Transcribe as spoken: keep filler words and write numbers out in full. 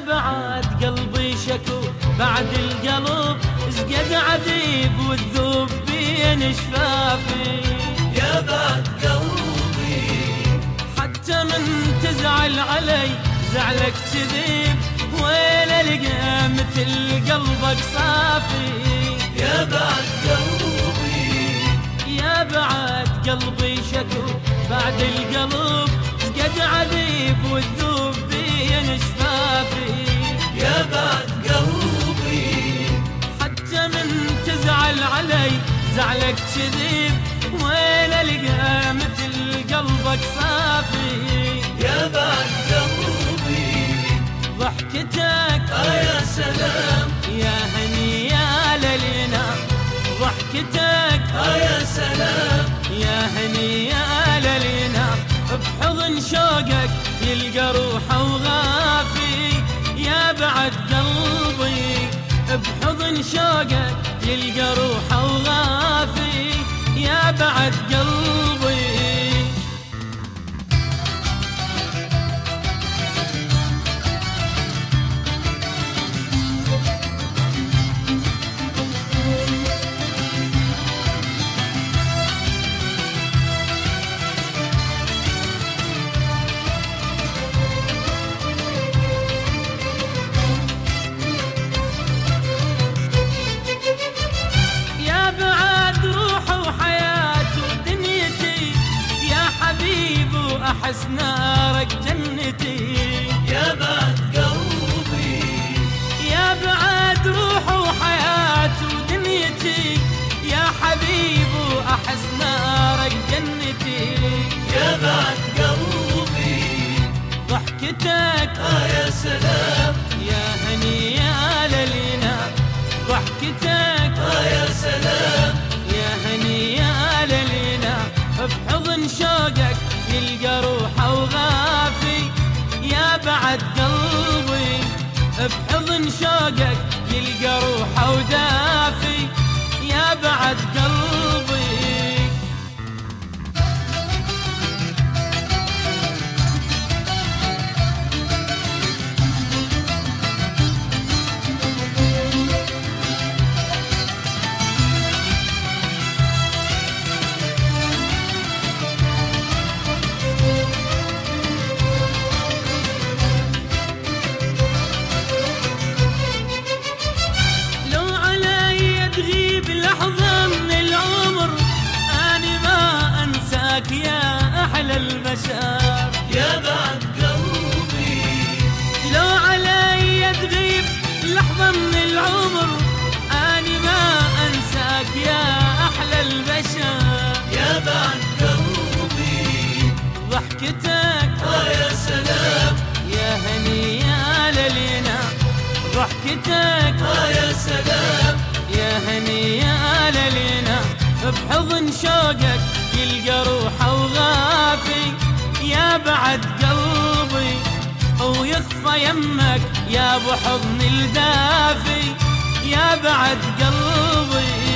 بعد قلبي شكو بعد القلب اسقد عذيب والذوب بين شفافي. يا بعد قلبي حتى من تزعل علي زعلك كذيب وين القى مثل قلبك صافي. يا بعد قلبي يا بعد قلبي شكو بعد القلب اسقد عذيب والذوب بين شفافي. يا بعد قلبي حتى من تزعل علي زعلك كذيب وين القى مثل قلبك صافي. يا بعد قلبي ضحكتك آه يا سلام يا هني يا لينا. ضحكتك آه يا سلام يا هني يا لينا. بحضن شوقك يلقى روحه وغافي. يا بعد قلبي بحضن شوقك يلقى روحه وغافي. يا بعد قلبي أحس نارك جنتي. يا بعد قلبي يا بعد روح وحياة ودنيتي يا حبيب وأحس نارك جنتي. يا بعد قلبي ضحكتك آه يا سلام يا هني يا لينا. ضحكتك آه يا سلام يا هني يا لينا. بحضن شوقك يلقى روحه وغافي. يا بعد قلبي بحضن شوقك يلقى روحه ودافي. يا بعد قلبي يا أحلى البشر. يا بعد قلبي لو علي تغيب لحظة من العمر أنا ما أنساك يا أحلى البشر. يا بعد قلبي ضحكتك آه يا سلام يا هني يا لينا. ضحكتك آه يا سلام يا هني يا لينا. بحضن شوقك يلقى روحه وغافي. يا بعد قلبي ويخفى يمك يا ابو حضن الدافي. يا بعد قلبي